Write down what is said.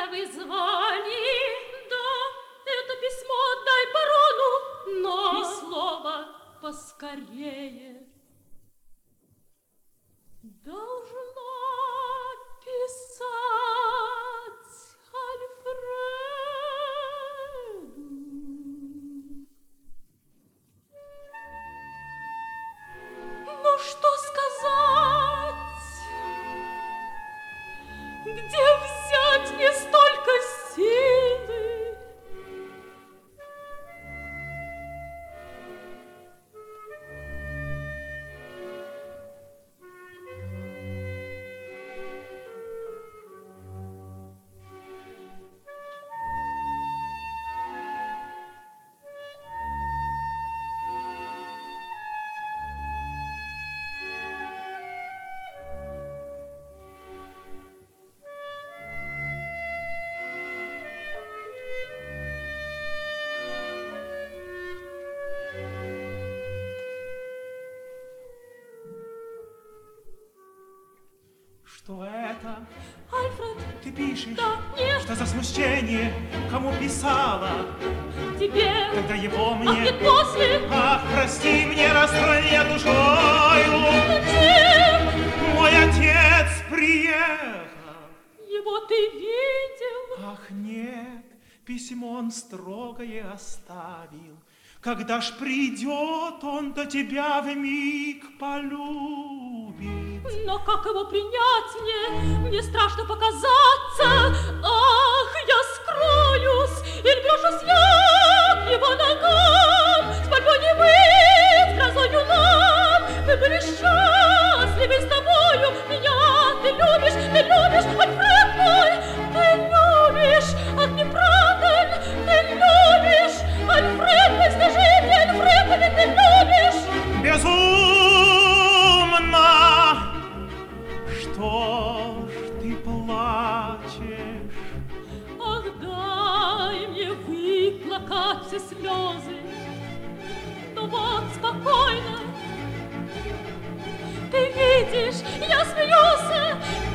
это вы звали? Да, это письмо отдай барону, но... И слово поскорее. Должна писать Альфреду. Ну, что сказать? Где взять не столько силы? Что это? Альфред. Ты пишешь? Да, нет. Что за смущение? Кому писала? Тебе. Когда его Ах, мне... нет, после. Ах, прости мне, расстроение душою. Зачем? Мой отец приехал. Его ты видел? Ах, нет, письмо он строгое оставил. Когда ж придет он до тебя вмиг полюбит. Но как его принять мне страшно показаться. Ах, я скроюсь и брошусь я к его ногам. С мольбой не быть, грозою нам. Мы были счастливы с тобою. Меня ты любишь, Альфред мой. Ты любишь, ах, неправда ли? Ты любишь, Альфред мой, скажи мне, Альфред, ли ты любишь? Безумно! Что ж ты плачешь? Ах, дай мне выплакать все слезы. Ну вот, спокойно. Ты видишь, я смеюсь,